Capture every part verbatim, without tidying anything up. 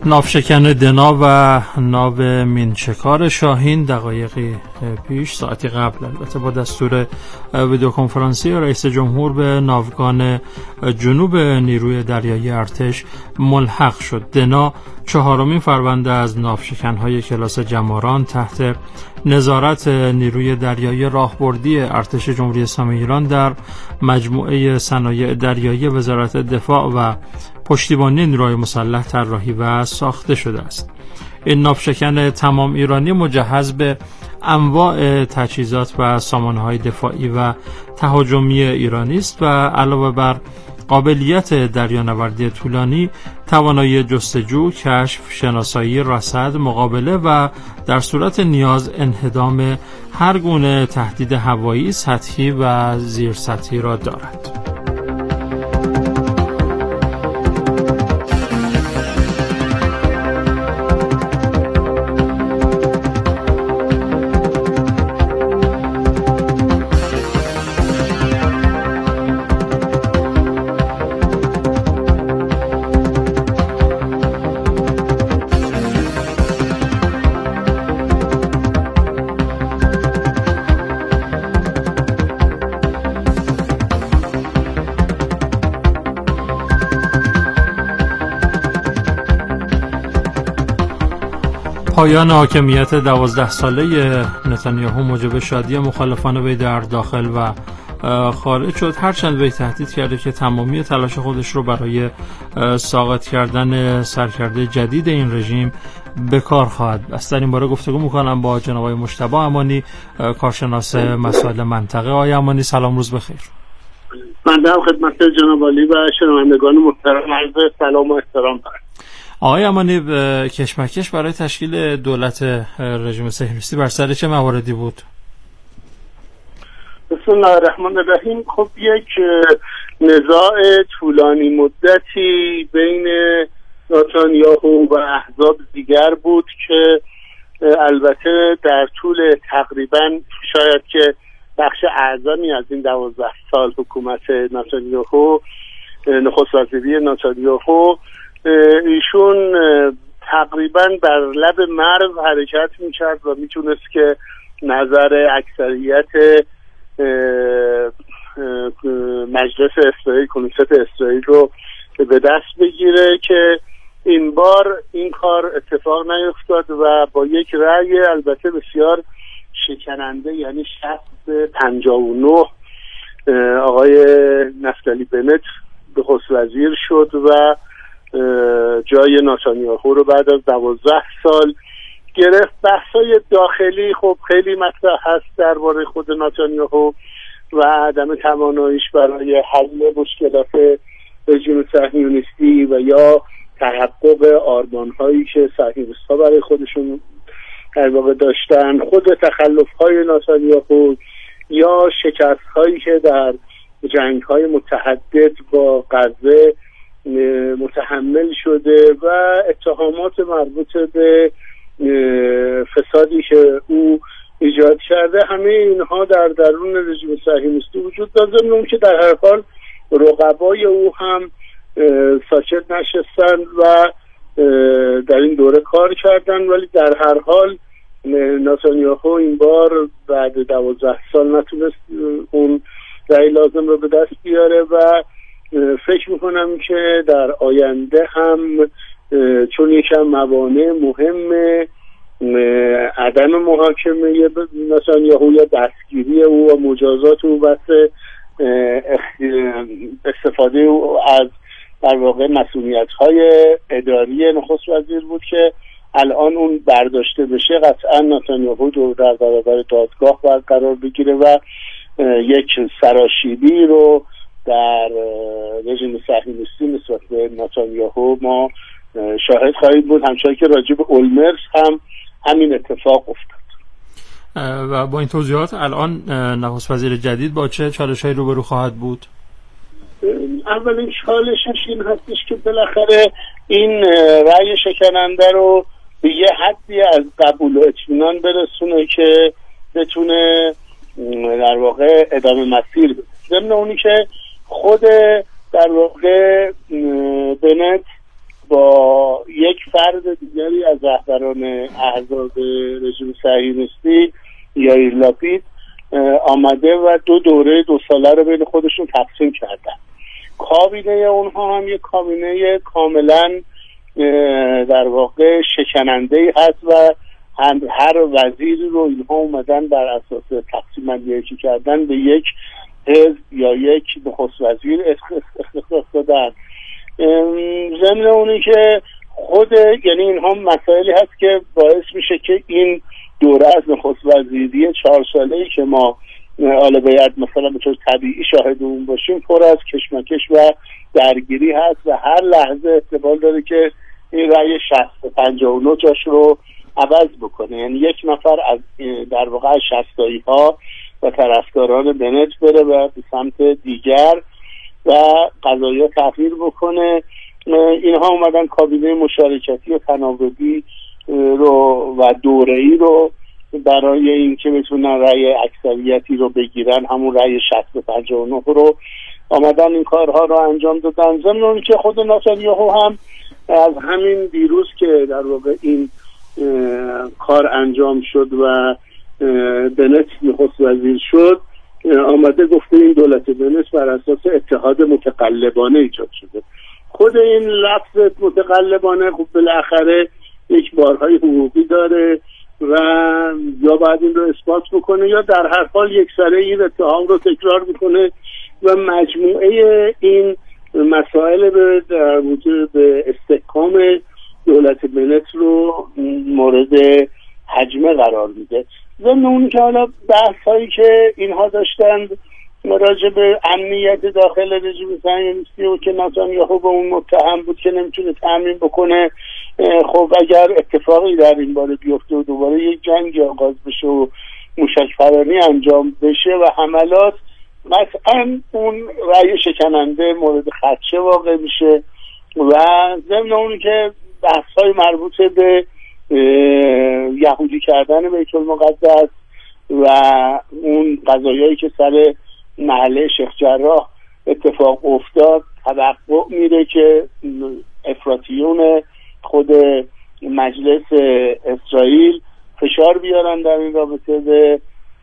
ناوشکن دنا و ناو مینشکار شاهین دقایقی پیش، ساعتی قبل البته، با دستور ویدیو کنفرانسی رئیس جمهور به ناوگان جنوب نیروی دریایی ارتش ملحق شد. دنا چهارمین فرمانده از ناوشکن‌های کلاس جماران تحت نظارت نیروی دریایی راهبردی ارتش جمهوری اسلامی ایران در مجموعه صنایع دریایی وزارت دفاع و پشتیبانی نیروهای مسلح طراحی و ساخته شده است. این ناوشکن تمام ایرانی مجهز به انواع تجهیزات و سامانه‌های دفاعی و تهاجمی ایرانی است و علاوه بر قابلیت دریانوردی طولانی، توانایی جستجو، کشف، شناسایی، رصد، مقابله و در صورت نیاز انهدام هر گونه تهدید هوایی، سطحی و زیرسطحی را دارد. پایان حاکمیت دوازده ساله نتانیاهو موجب شادی مخالفان وی در داخل و خارج شد، هرچند وی تهدید کرده که تمامی تلاش خودش رو برای ساقط کردن سرکرده جدید این رژیم به کار خواهد بست. در این باره گفتگو میکنم با جناب آقای مجتبی امانی، کارشناس مسائل منطقه. آقای امانی سلام، روز بخیر. من در خدمت جناب عالی و شنوندگان محترم عرض سلام و احترام دارم. آقای امانی، کشمکش برای تشکیل دولت رژیم صهیونیستی بر سر چه مواردی بود؟ بسم الله الرحمن الرحیم. خب یک نزاع طولانی مدتی بین نتانیاهو و احزاب دیگر بود که البته در طول تقریبا شاید که بخش اعظمی از این دوازده سال حکومت نتانیاهو، نخست وزیری نتانیاهو، ایشون تقریبا بر لب مرز حرکت میکرد و میتونست که نظر اکثریت مجلس اسرائیل، کنیست اسرائیل رو به دست بگیره که این بار این کار اتفاق نیفتاد و با یک رأی البته بسیار شکننده، یعنی شصت پنجاه و نه، آقای نفتالی بنت نخست وزیر شد و جای نتانیاهو رو بعد از دوازده سال گرفت. بحث‌های داخلی خب خیلی مطرح هست درباره خود نتانیاهو و عدم تواناییش برای حل مشکلات رژیم صهیونیستی و یا تحقق آرمان‌هایی که صهیونیست‌ها برای خودشون در واقع داشتن، خود تخلف‌های نتانیاهو یا شکست‌هایی که در جنگ‌های متعدد با غزه متحمل شده و اتهامات مربوط به فسادی که او ایجاد کرده. همه اینها در درون رژیم صهیونیستی وجود داره، ضمن اون که در هر حال رقبای او هم ساکت نشستن و در این دوره کار کردن، ولی در هر حال نتانیاهو این بار بعد دوازده سال نتونست اون رأی لازم رو به دست بیاره و فکر میکنم که در آینده هم چون یکم موانع مهم عدم محاکمه نتانیاهو یا دستگیری او و مجازات او بس استفاده او از در واقع مسئولیت‌های اداری نخست وزیر بود که الان اون برداشته بشه، قطعا نتانیاهو دو در برابر دادگاه باید قرار بگیره و یک سراشیبی رو در رژیم صهیونیستی نسبت به نتانیاهو ما شاهد خواهید بود، همچنان که راجع به اولمرت هم همین اتفاق افتاد. و با این توضیحات الان نخست وزیر جدید با چه چالش‌هایی روبرو خواهد بود؟ اولین چالشش این هستش که بالاخره این رأی شکننده رو به یه حدی از قبول و اطمینان برسونه که بتونه در واقع ادامه مسیر بده. ضمن اونی که خود در واقع بنت با یک فرد دیگری از رهبران احزاب رژیم صهیونیستی یائیر لاپید آمده و دو دوره دو ساله رو بین خودشون تقسیم کردن. کابینه اونها هم یک کابینه کاملا در واقع شکننده هست و هر وزیری رو اینها اومدن بر اساس تقسیم بندی که کردن به یک حزب یا یک نخست وزیر اختصاص دادن. ضمن اونی که خود یعنی اینها مسائلی هست که باعث میشه که این دوره از نخست وزیری چهار ساله‌ای که ما حالا باید مثلا به طور طبیعی شاهد اون باشیم پر از کشمکش و درگیری هست و هر لحظه احتمال داره که این رأی شصت و پنجاه و نه جاش رو عوض بکنه. یعنی یک نفر از در واقع از شصتایی ها و طرفداران بنت بره و به سمت دیگر و قضایا تغییر بکنه. اینها اومدن کابینه مشارکتی و تناوبی رو و دوره‌ای رو برای اینکه بتونن رأی اکثریتی رو بگیرن، همون رأی شصت و پنجاه و نه رو آمدن این کارها رو انجام دادن. ضمن اون که خود نتانیاهو هم از همین دیروز که در واقع این کار انجام شد و بنت نخست وزیر شد آمده گفته این دولت بنت بر اساس اتحاد متقلبانه ایجاد شده. خود این لفظ متقلبانه خب بالاخره یک بارهای حقوقی داره و یا باید این رو اثبات بکنه یا در هر حال یک سره این اتهام رو تکرار میکنه و مجموعه این مسائل به در وجود به استحکام دولت بنت رو مورد حجمه قرار میده. ضمن اون که حالا بحث هایی که اینها داشتند راجع به امنیت داخل رژیم صهیونیستی و که نتانیاهو به اون متهم بود که نمیتونه تامین بکنه، خب اگر اتفاقی در این باره بیفته و دوباره یک جنگ آغاز بشه و موشک‌پرانی انجام بشه و حملات، مثلا اون رأی شکننده مورد خدشه واقع میشه و ضمن اون که بحث‌های مربوط به یهودی کردن بیت المقدس و اون قضایایی که سر محله شیخ جراح اتفاق افتاد توقع میره که افراطیون خود مجلس اسرائیل فشار بیارن در این رابطه به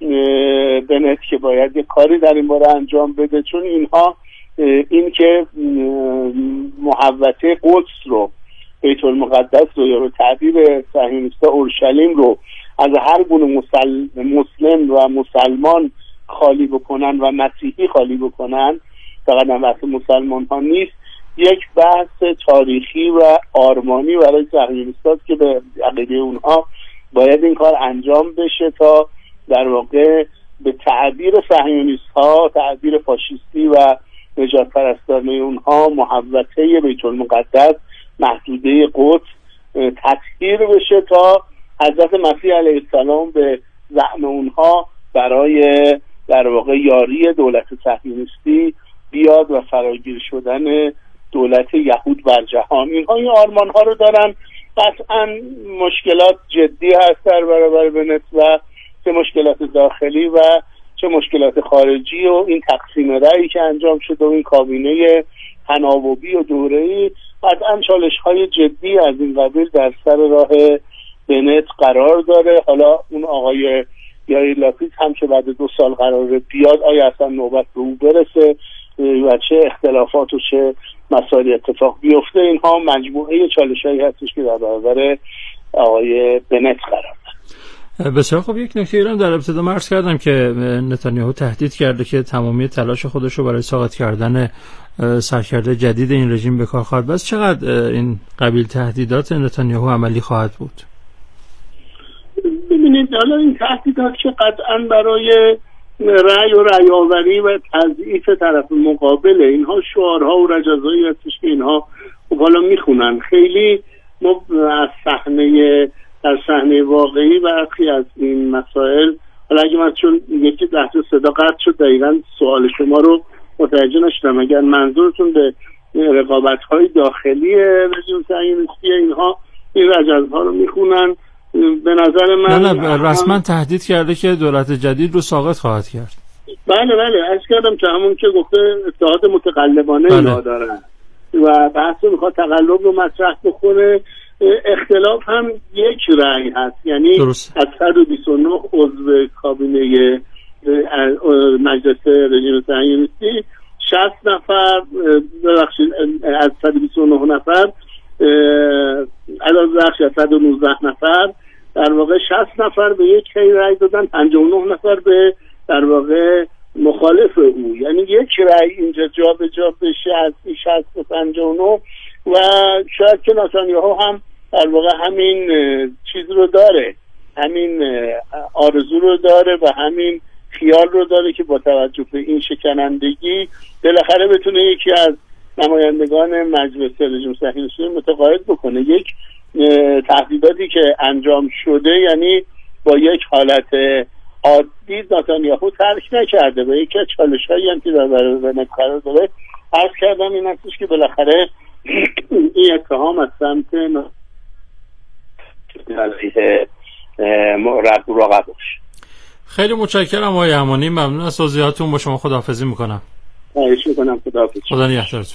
بنت که باید یک کاری در این باره انجام بده، چون اینها این که محوطه قدس رو بیت المقدس رو یا به تعبیر صهیونیست‌ها اورشلیم رو از هر گونه مسل... مسلم و مسلمان خالی بکنن و مسیحی خالی بکنن، فقط هم بحث مسلمان ها نیست، یک بحث تاریخی و آرمانی برای صهیونیست‌هاست که به عقیده اونها باید این کار انجام بشه تا در واقع به تعبیر صهیونیست‌ها، تعبیر فاشیستی و نجات پرستانه اونها محوطه بیت المقدس محدوده قدس تطهیر بشه تا حضرت مسیح علیه السلام به زعم اونها برای در واقع یاری دولت صهیونیستی بیاد و فراگیر شدن دولت یهود بر جهان. اینها این آرمان ها رو دارن. قطعا مشکلات جدی هست در برابر بنت و چه مشکلات داخلی و چه مشکلات خارجی و این تقسیم رأیی که انجام شده و این کابینه تناوبی و دوره‌ای قطعا چالش های جدی از این قبیل در سر راه بنت قرار داره. حالا اون آقای یائیر لاپید هم که بعد دو سال قراره بیاد، آیا اصلا نوبت به او برسه و چه اختلافات و چه مسائل اتفاق بیفته، اینها مجموعه چالش هایی هستش که در برابر آقای بنت قرار داره. بسیار خب، یک نکته ایران در ابتدا عرض کردم که نتانیاهو تهدید کرده که تمامی تلاش خودش رو برای ساقط کردن سرکرده جدید این رژیم به کار خواهد بست. چقدر این قبیل تهدیدات نتانیاهو عملی خواهد بود؟ ببینید، حالا این تهدیدات که قطعا برای رأی و رأی‌آوری و تضعیف طرف مقابل، اینها شعارها و رجزایی هستش که اینها حالا میخونن. خیلی ما از صحنه در صحنه واقعی برخی از این مسائل، حالا اگه من چون یکی لحظه صدا قطع شد دقیقاً سوال شما رو متوجه نشدم، اگر منظورتون به رقابت‌های داخلی رژیم صهیونیستی اینها این رجزها رو میخونن، به نظر من نه نه رسما تهدید کرده که دولت جدید رو ساقط خواهد کرد. بله بله عرض کردم که همون که گفته اتحاد متقلبانه بله. اینا دارن و بحث رو میخواد تقلب رو مطرح بکنه. اختلاف هم یک رأی هست، یعنی درست. از صد و بیست و نه عضو کابینه مجلس رژیم صهیونیستی شصت نفر ببخشید از صد و بیست و نه نفر علاوه بر صد و نوزده نفر در واقع شصت نفر به یک رأی دادن، پنجاه و نه نفر به در واقع مخالف او، یعنی یک رأی اینجا جا به جا بشه از شصت به پنجاه و نه و شاید که نتانیاهو هم در واقع همین چیز رو داره، همین آرزو رو داره و همین خیال رو داره که با توجه به این شکنندگی بالاخره بتونه یکی از نمایندگان مجلس رژیم صهیونیستی متقاعد بکنه. یک تهدیداتی که انجام شده یعنی با یک حالت عادی نتانیاهو ترک نکرده و یکی از چالش‌هایی هم که در برابر قرار داره عرض کردم این هستش که بالاخره این اتهام از سمت علیه رقیبش. خیلی متشکرم آقای امانی، ممنون از توضیحاتتون. با شما خداحافظی میکنم. خواهش میکنم. خداحافظ. خدا نگهدارتون.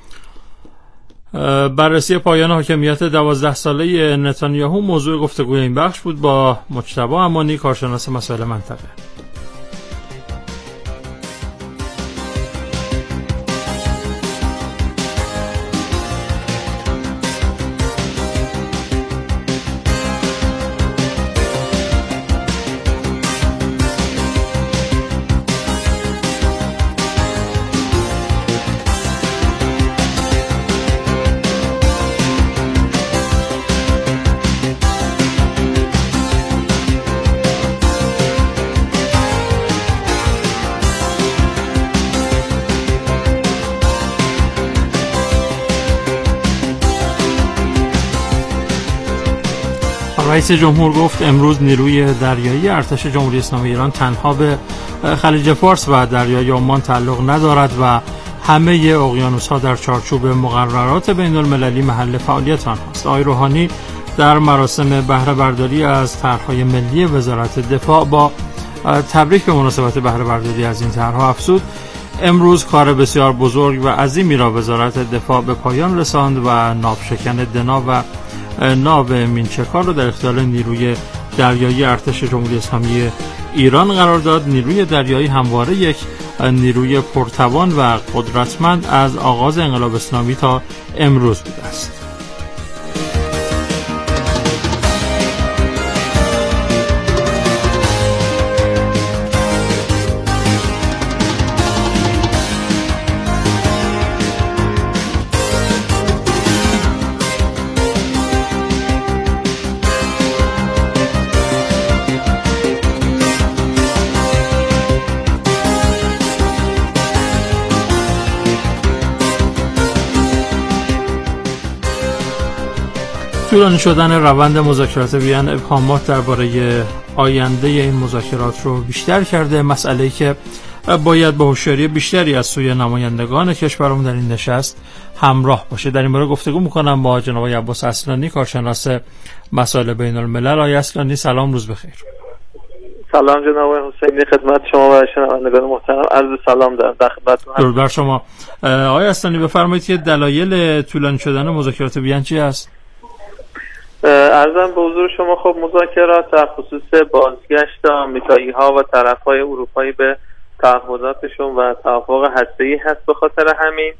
بررسی پایان حاکمیت دوازده ساله نتانیاهو موضوع گفتگوی این بخش بود با مجتبی امانی، کارشناس مسائل منطقه. رئیس جمهور گفت امروز نیروی دریایی ارتش جمهوری اسلامی ایران تنها به خلیج فارس و دریای عمان تعلق ندارد و همه اقیانوس‌ها در چارچوب مقررات بین‌المللی محل فعالیت آنهاست. آقای روحانی در مراسم بهره برداری از طرح‌های ملی وزارت دفاع با تبریک به مناسبت بهره برداری از این طرح‌ها افزود امروز کار بسیار بزرگ و عظیمی را وزارت دفاع به پایان رساند و ناوشکن دنا و ناو مینچکار رو در اختیار نیروی دریایی ارتش جمهوری اسلامی ایران قرار داد. نیروی دریایی همواره یک نیروی پرتوان و قدرتمند از آغاز انقلاب اسلامی تا امروز بوده است. طولانی شدن روند مذاکرات وین ابهامات درباره آینده این مذاکرات رو بیشتر کرده. مسئله‌ای که باید با هوشیاری بیشتری از سوی نمایندگان کشورمون در این نشست همراه باشه. در این باره گفتگو می‌کنم با جناب عباس اصلانی، کارشناس مسائل بین‌الملل. آقای اصلانی سلام، روز بخیر. سلام جناب حسینی، خدمت شما و شنوندگان محترم عرض سلام دارم. در خدمتتون هستم. درود بر شما. آقای اصلانی بفرمایید که دلایل طولانی شدن مذاکرات وین چی است؟ عرضم به حضور شما خب مذاکرات در خصوص بازگشت آمریکایی ها و طرف های اروپایی به تعهداتشون و توافق هسته‌ای هست. به خاطر همین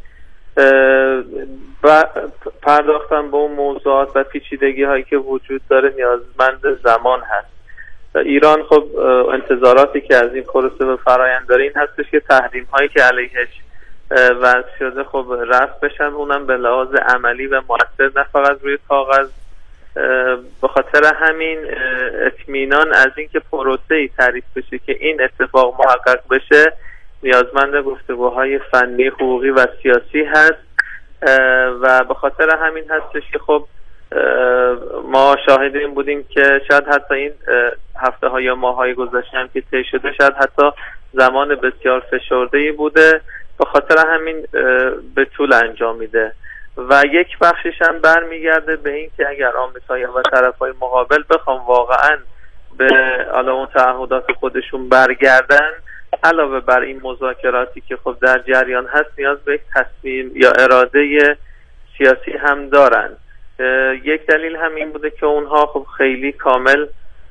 و پرداختن به اون موضوعات و پیچیدگی هایی که وجود داره نیازمند زمان هست. ایران خب انتظاراتی که از این پروسه به فرآیند داره این هستش که تحریم هایی که علیهش وضع شده خب رفع بشن، اونم به لحاظ عملی و مؤثر نه فقط روی کاغذ. به خاطر همین اطمینان از اینکه پروسه‌ای تعریف بشه که این اتفاق محقق بشه نیازمند گفتگوهای فنی، حقوقی و سیاسی هست و به خاطر همین هستش که خب ما شاهد این بودیم که شاید حتی این هفته ها یا ماه های گذشته هم که طی شده شاید حتی زمان بسیار فشرده‌ای بوده، به خاطر همین به طول انجام میده و یک بخشش هم برمیگرده به این که اگر آمریکایی‌ها و طرف‌های مقابل بخوام واقعاً به حالا اون تعهدات خودشون برگردن علاوه بر این مذاکراتی که خب در جریان هست نیاز به یک تصمیم یا اراده سیاسی هم دارن. یک دلیل هم این بوده که اونها خب خیلی کامل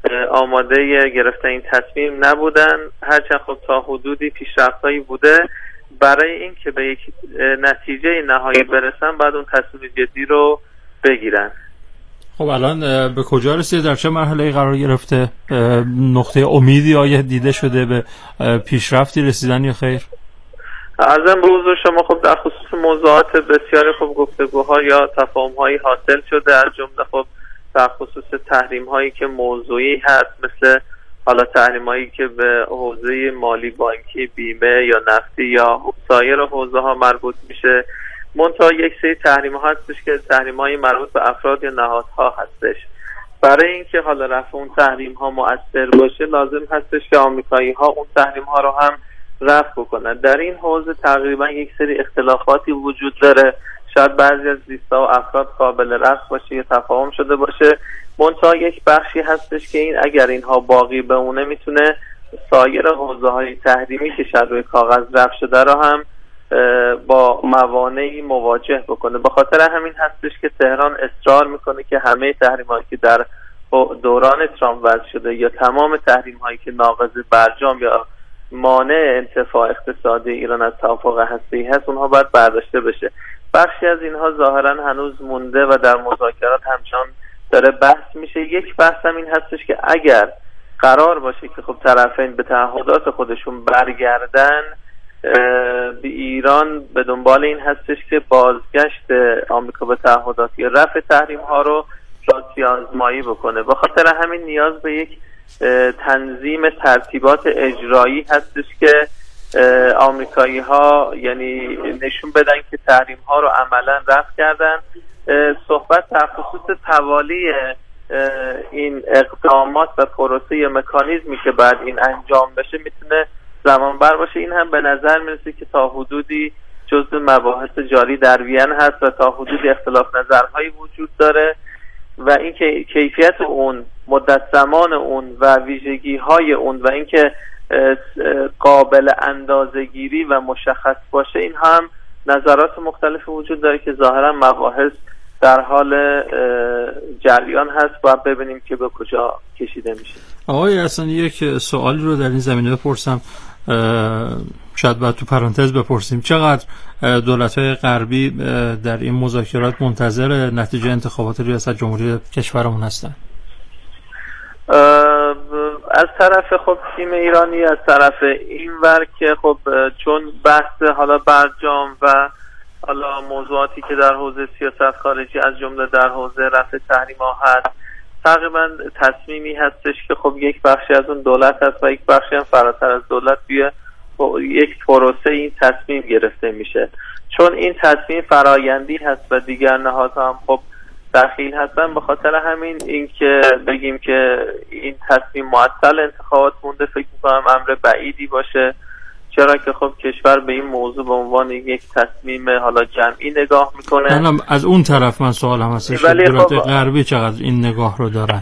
آماده گرفتن این تصمیم نبودن، هرچند خب تا حدودی پیشرفتایی بوده. برای این که به یک نتیجه نهایی برسن بعد اون تصمیم جدی رو بگیرن. خب الان به کجا رسیده؟ در چه مرحله قرار گرفته؟ نقطه امیدی آیا دیده شده به پیشرفتی رسیدن یا خیر؟ عرضم به حضور شما خب در خصوص موضوعات بسیاری خب گفتگوها یا تفاهم‌هایی حاصل شده، از جمله خب در خصوص تحریم‌هایی که موضوعی هست، مثل حالا تحریم‌هایی که به حوزه مالی، بانکی، بیمه یا نفتی یا سایر حوزه‌ها مربوط میشه. منتها یک سری تحریم‌ها هستش که تحریم‌های مربوط به افراد یا نهادها هستش. برای اینکه حالا رفع اون تحریم‌ها مؤثر باشه لازم هستش که آمریکایی‌ها اون تحریم‌ها رو هم رفع بکنن. در این حوزه تقریبا یک سری اختلافاتی وجود داره، شاید بعضی از لیست‌ها و افراد قابل رفع باشه یا تفاهم شده باشه، منتها یک بخشی هستش که این اگر اینها باقی بمونه میتونه سایر حوزه‌های تحریمی که شاید روی کاغذ رفع شده رو هم با موانعی مواجه بکنه. به خاطر همین هستش که تهران اصرار میکنه که همه تحریم‌هایی که در دوران ترامپ وضع شده یا تمام تحریم‌هایی که ناقض برجام یا مانع انتفاع اقتصادی ایران از توافق هسته‌ای هست اونها باید برداشته بشه. بخشی از اینها ظاهرا هنوز مونده و در مذاکرات همچنان داره بحث میشه. یک بحث هم این هستش که اگر قرار باشه که خب طرفین به تعهدات خودشون برگردن، به ایران به دنبال این هستش که بازگشت آمریکا به تعهدات یا رفع تحریم ها رو راسی آزمایی بکنه. به خاطر همین نیاز به یک تنظیم ترتیبات اجرایی هستش که آمریکایی ها یعنی نشون بدن که تحریم ها رو عملا رفع کردن. صحبت در خصوص توالی این اقدامات و پروسه یا مکانیزمی که بعد این انجام بشه میتونه زمان بر باشه. این هم به نظر میرسه که تا حدودی جزء مباحث جاری در وین هست و تا حدودی اختلاف نظرهایی وجود داره و اینکه کیفیت اون، مدت زمان اون و ویژگی های اون و اینکه قابل اندازه‌گیری و مشخص باشه، این هم نظرات مختلف وجود داره که ظاهرا مباحث در حال جریان هست و ببینیم که به کجا کشیده میشه. آقای اصلا یک سوالی رو در این زمینه بپرسم، شاید باید تو پرانتز بپرسیم، چقدر دولت‌های غربی در این مذاکرات منتظر نتیجه انتخابات ریاست جمهوری کشورمون هستن؟ از طرف خب تیم ایرانی، از طرف اینور که خب چون بحث حالا برجام و حالا موضوعاتی که در حوزه سیاست خارجی از جمله در حوزه رفع تحریم‌ها هست، تقریبا تصمیمی هستش که خب یک بخشی از اون دولت هست و یک بخشی هم فراتر از دولت توی یک پروسه این تصمیم گرفته میشه. چون این تصمیم فرایندی هست و دیگر نهادها هم خب دخیل هستن، به خاطر همین اینکه بگیم که این تصمیم معطل انتخابات مونده فکر می‌کنم امر بعیدی باشه، چرا که خب کشور به این موضوع به عنوان یک تصمیم حالا جمعی نگاه میکنه. من از اون طرف من سوالم هستش که دولت خب غربی چقدر این نگاه رو دارن؟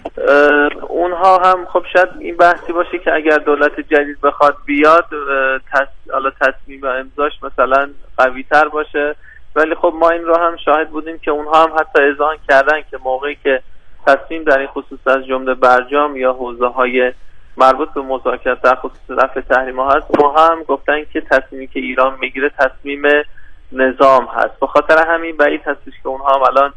اونها هم خب شاید این بحثی باشه که اگر دولت جدید بخواد بیاد تص... حالا تصمیم و امضاش مثلا قوی تر باشه، ولی خب ما این رو هم شاهد بودیم که اونها هم حتی اذعان کردن که موقعی که تصمیم در این خصوص از جمله برجام یا حوزه های مربوط به مذاکرات در خصوص رفع تحریم‌ها هست، اونها هم گفتن که تصمیمی که ایران میگیره تصمیم نظام هست. به خاطر همین بعید هستش که اونها هم الان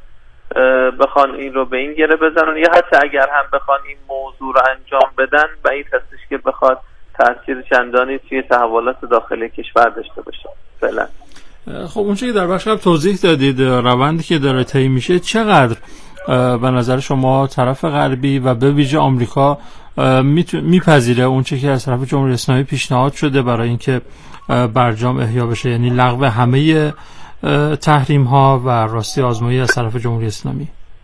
بخوان این رو به این گره بزنن، یا حتی اگر هم بخوان این موضوع رو انجام بدن بعید هستش که بخواد تاثیر چندانی توی تحولات داخلی کشور داشته باشه فعلا. خب اونچه که در بخش قبل توضیح دادید، روندی که داره طی میشه، چقدر به نظر شما طرف غربی و به ویژه آمریکا میپذیره اونچه که از طرف جمهوری اسلامی پیشنهاد شده برای اینکه برجام احیا بشه، یعنی لغو همه تحریم ها و راستی آزمایی از طرف جمهوری اسلامی؟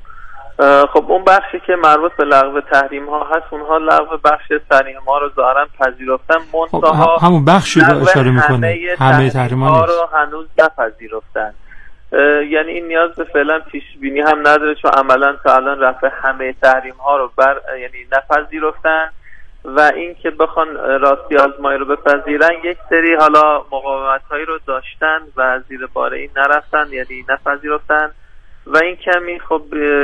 خب اون بخشی که مربوط به لغو تحریم ها هست، اونها لغو بخش تحریم ها رو ظاهرا پذیرفتن، منتها خب همون بخشی رو اشاره میکنه، همه تحریم ها رو هنوز نپذیرفتن. یعنی این نیاز به فعلا پیش بینی هم نداره، چون عملا تا الان رفع همه تحریم ها رو بر یعنی نپذیرفتن و این که بخوان راستی آزمایی رو بپذیرن یک سری حالا مقاومت‌هایی رو داشتن و زیر بار این نرفتن، یعنی نپذیرفتن و این کمی خب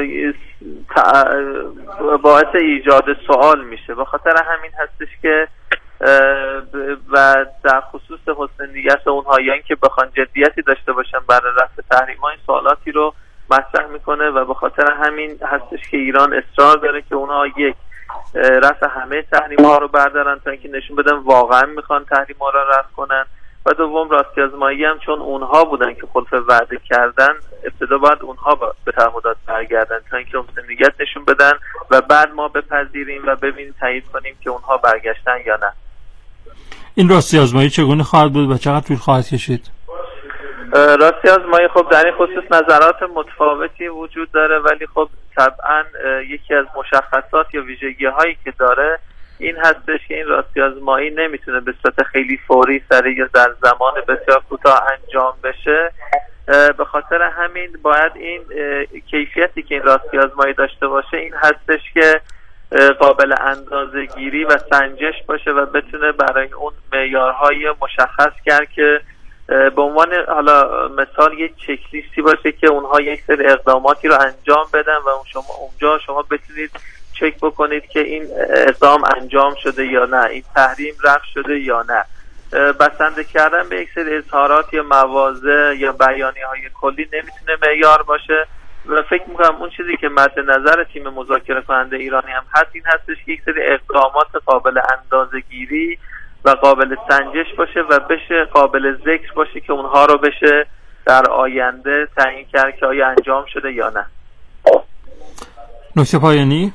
باعث ایجاد سوال میشه. به خاطر همین هستش که و در خصوص حسن نیت اونها یا اینکه بخوان جدیتی داشته باشن برای رفع تحریم‌ها این سوالاتی رو مطرح میکنه و به خاطر همین هستش که ایران اصرار داره که اونها یک رفع همه تحریم‌ها رو بردارن تا اینکه نشون بدن واقعا میخوان تحریم‌ها رو رفع کنن و دوم راستی آزمایی هم چون اونها بودن که خلف وعده کردن ابتدا باید اونها به تعهدات برگردن تا اینکه مسئولیت نشون بدن و بعد ما بپذیریم و ببینیم تایید کنیم که اونها برگشتن یا نه. این راستی آزمایی چگونه خواهد بود و چقدر طول خواهد کشید؟ راستی آزمایی خب در این خصوص نظرات متفاوتی وجود داره، ولی خب طبعا یکی از مشخصات یا ویژگی هایی که داره این هستش که این راستی آزمایی نمیتونه به صورت خیلی فوری سریع یا در زمان بسیار کوتاه انجام بشه. به خاطر همین باید این کیفیتی که این راستی آزمایی داشته باشه این هستش که قابل اندازه گیری و سنجش باشه و بتونه برای اون معیارهای مشخص کرد که به عنوان حالا مثال یک چک لیستی باشه که اونها یک سری اقداماتی رو انجام بدن و اون شما اونجا شما بتونید چک بکنید که این اقدام انجام شده یا نه، این تحریم رفع شده یا نه. بسنده کردن به یک سری اظهارات یا مواضع یا بیانیه‌های کلی نمیتونه معیار باشه و فکر میکنم اون چیزی که مد نظر تیم مذاکره کننده ایرانی هم هست این هستش که یک سری اقدامات قابل اندازه‌گیری و قابل سنجش باشه و بشه قابل ذکر باشه که اونها رو بشه در آینده تعیین کرد که آیا انجام شده یا نه. نکته پایانی؟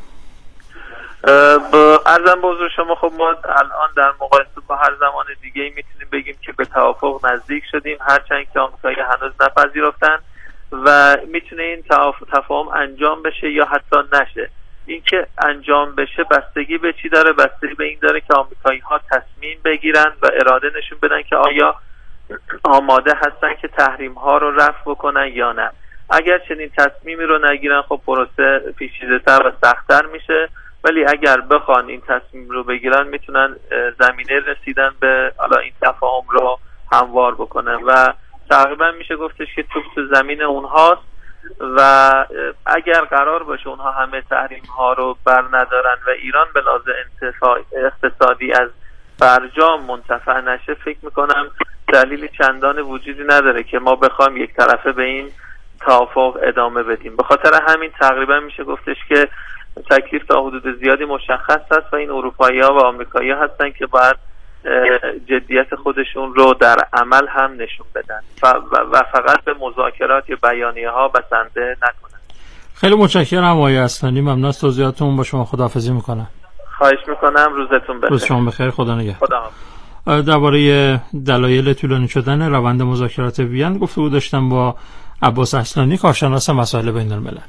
با عرضم به حضور شما خب ما الان در مقایسه با هر زمان دیگه میتونیم بگیم که به توافق نزدیک شدیم، هرچند که آمریکایی هنوز نپذیرفتن و میتونه این تفاهم انجام بشه یا حتی نشه. این که انجام بشه بستگی به چی داره؟ بستگی به این داره که آمریکایی ها تصمیم بگیرن و اراده نشون بدن که آیا آماده هستن که تحریم ها رو رفع بکنن یا نه. اگر چنین تصمیمی رو نگیرن خب پروسه پیچیده‌تر و سخت‌تر میشه، ولی اگر بخوان این تصمیم رو بگیرن میتونن زمینه رسیدن به حالا این تفاهم رو هموار بکنن و تقریبا میشه گفتش که توپ تو زمین اونهاست و اگر قرار باشه اونها همه تحریم ها رو بر ندارن و ایران به لحاظ اقتصادی از برجام منتفع نشه، فکر میکنم دلیلی چندان وجودی نداره که ما بخوایم یک طرفه به این توافق ادامه بدیم. به خاطر همین تقریبا میشه گفتش که تکلیف تا حدود زیادی مشخص هست و این اروپایی ها و آمریکایی ها هستن که باید جدیت خودشون رو در عمل هم نشون بدن و فقط به مذاکرات یا بیانیه ها بسنده نکنن. خیلی متشکرم آقای اصلانی، ممنون از توضیحاتتون. با شما خداحافظی میکنم. خواهش میکنم، روزتون بخیر. روز شما بخیر، خدا نگهدار. خدا. درباره دلایل طولانی شدن روند مذاکرات وین گفتگو داشتم با عباس اصلانی، کارشناس مسائل بین الملل.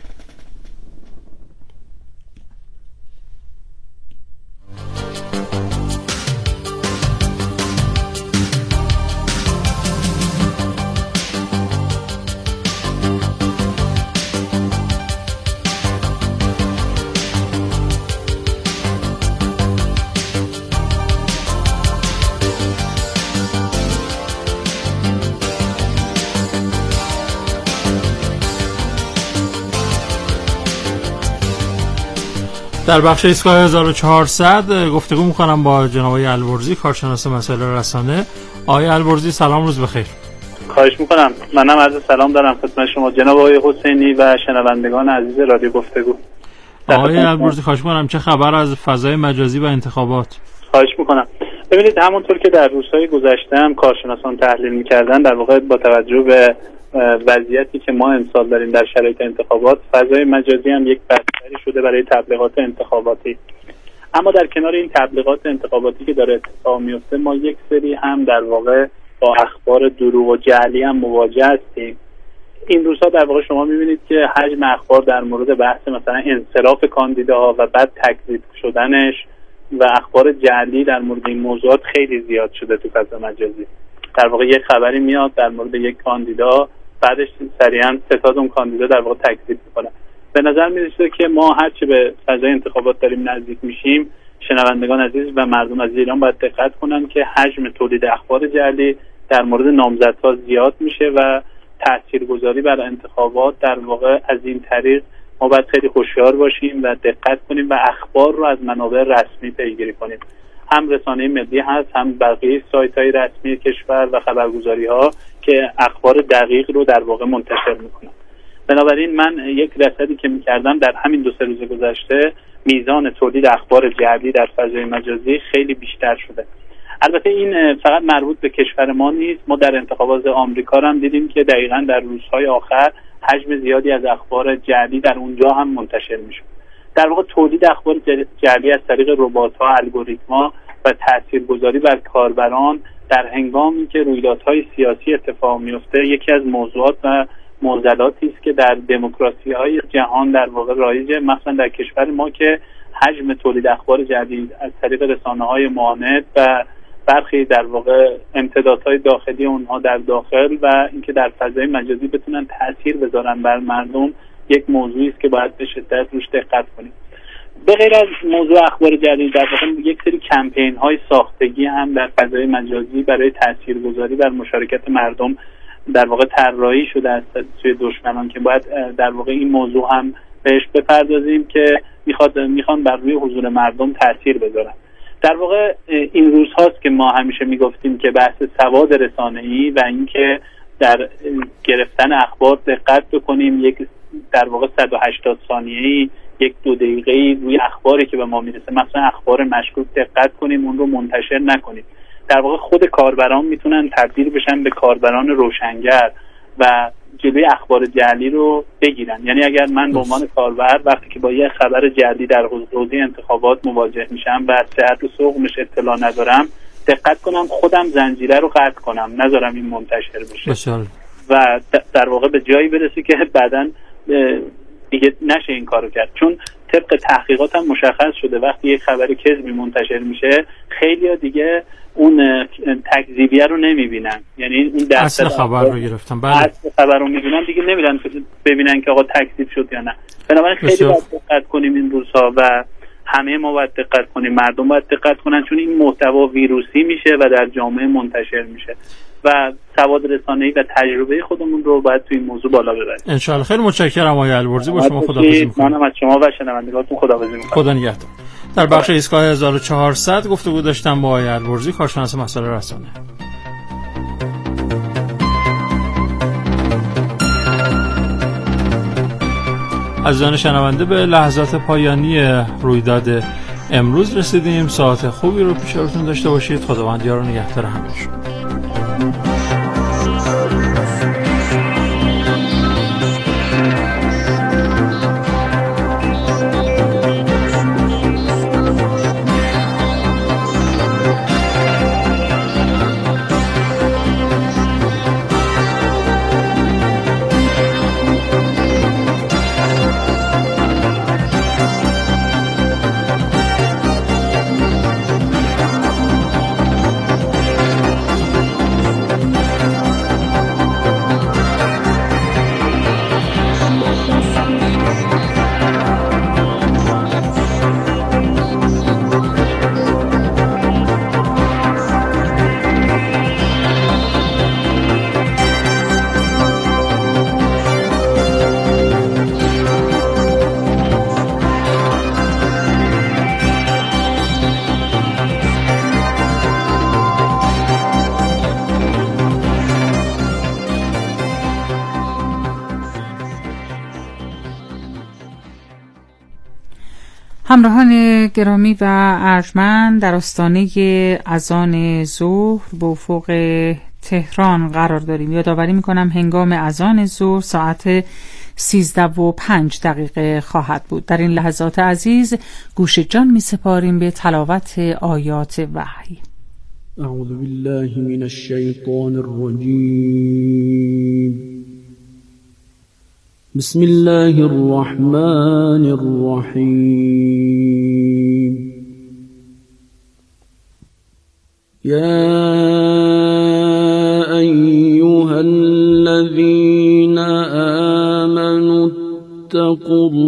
در بخش ایستگاه هزار و چهارصد گفتگو میکنم با جناب آقای البرزی، کارشناس مسائل رسانه. آقای البرزی سلام، روز بخیر. خواهش میکنم. منم عرض سلام دارم خدمت شما جناب آقای حسینی و شنوندگان عزیز رادیو گفتگو. آقای البرزی خواهش میکنم چه خبر از فضای مجازی و انتخابات؟ خواهش میکنم. ببینید همونطور که در روزهای گذشته هم کارشناسان تحلیل میکردن، در واقع با توجه به وضعیتی که ما امسال داریم در شرایط انتخابات، فضای مجازی هم یک بستری شده برای تبلیغات انتخاباتی. اما در کنار این تبلیغات انتخاباتی که داره اتفاق میفته، ما یک سری هم در واقع با اخبار دروغ و جعلی هم مواجه هستیم. این روزها در واقع شما میبینید که حجم اخبار در مورد بحث مثلا انصراف کاندیداها و بعد تکذیب شدنش و اخبار جعلی در مورد این موضوعات خیلی زیاد شده تو فضای مجازی. در واقع یک خبری میاد در مورد یک کاندیدا، بعدش سریعا ستاد اون کاندیدا در واقع تکذیب میکنه. به نظر میرسه که ما هرچی به فضای انتخابات داریم نزدیک میشیم، شنوندگان عزیز و مردم عزیز ایران باید دقت کنن که حجم تولید اخبار جعلی در مورد نامزدها زیاد میشه و تاثیرگذاری بر انتخابات در واقع از این طریق ما باید خیلی هوشیار باشیم و دقت کنیم و اخبار رو از منابع رسمی پیگیری کنیم. هم رسانه ملی هست، هم بقیه سایت‌های رسمی کشور و خبرگزاری‌ها که اخبار دقیق رو در واقع منتشر میکنن. بنابراین من یک رصدی که میکردم در همین دو سه روز گذشته میزان تولید اخبار جعلی در فضای مجازی خیلی بیشتر شده. البته این فقط مربوط به کشور ما نیست. ما در انتخابات آمریکا هم دیدیم که دقیقاً در روزهای آخر حجم زیادی از اخبار جعلی در اونجا هم منتشر میشه. در واقع تولید اخبار جعلی از طریق ربات‌ها، الگوریتم‌ها و تاثیرگذاری بر کاربران در هنگامی که رویدادهای سیاسی اتفاق میفته یکی از موضوعات و معضلاتی است که در دموکراسی‌های جهان در واقع رایجه، مثلا در کشور ما که حجم تولید اخبار جدید از طریق رسانه‌های معاند و برخی در واقع امتدادهای داخلی اونها در داخل و اینکه در فضای مجازی بتونن تأثیر بذارن بر مردم یک موضوعی است که باید به شدت روش دقت کنیم. به غیر از موضوع اخبار جدید در واقع یک سری کمپین‌های ساختگی هم در فضای مجازی برای تاثیرگذاری بر مشارکت مردم در واقع طراحی شده از سوی دشمنان که باید در واقع این موضوع هم بهش بپردازیم که میخواد میخوان بر روی حضور مردم تاثیر بذارن. در واقع این روز هاست که ما همیشه میگفتیم که بحث سواد رسانه‌ای و اینکه در گرفتن اخبار دقت بکنیم، یک در واقع صد و هشتاد ثانیه‌ای یک دو دقیقه‌ای روی اخباری که به ما میرسه، مثلا اخبار مشکوک دقت کنیم، اون رو منتشر نکنیم. در واقع خود کاربران میتونن تبدیل بشن به کاربران روشنگر و جلوی اخبار جعلی رو بگیرن. یعنی اگر من به عنوان کاربر وقتی که با یه خبر جعلی در حوزه انتخابات مواجه میشم و از صحت و سقمش اطلاع ندارم، دقت کنم خودم زنجیره رو قطع کنم، نذارم این منتشر بشه بسیار. و در واقع به جایی برسه که بعداً دیگه نشه این کارو کرد. چون طبق تحقیقات هم مشخص شده وقتی یک خبر کذبی منتشر میشه خیلی‌ها دیگه اون تکذیبیه رو نمیبینن، یعنی اون اصل خبر رو گرفتن، بله اصل خبر رو میبینن دیگه، نمیرن ببینن که آقا تکذیب شد یا نه. بنابراین خیلی باید دقت کنیم این روزها و همه ما باید دقت کنیم، مردم باید دقت کنن، چون این محتوا ویروسی میشه و در جامعه منتشر میشه و سواد رسانه‌ای و تجربه خودمون رو باید تو این موضوع بالا ببریم. ان شاء الله. خیلی متشکرم آقای البرزی، با شما خداحافظی می‌کنم. منم از شما و شنوندگانتون خداحافظی می‌کنم. خدا نگهدار. در بخش ایستگاه هزار و چهارصد گفتگو داشتم با آقای البرزی، کارشناس مسائل رسانه. عزیزان شنونده، به لحظات پایانی رویداد امروز رسیدیم. ساعت خوبی رو پیش روتون داشته باشید. خداوند یار و نگهدار همه‌شون. همراهان گرامی و ارجمند، در آستانه اذان ظهر به افق تهران قرار داریم. یادآوری میکنم هنگام اذان ظهر ساعت سیزده و پنج دقیقه خواهد بود. در این لحظات عزیز گوش جان می سپاریم به تلاوت آیات وحی. اعوذ بالله من الشیطان الرجیم. بسم الله الرحمن الرحیم. یا ایها الذین آمنوا اتقوا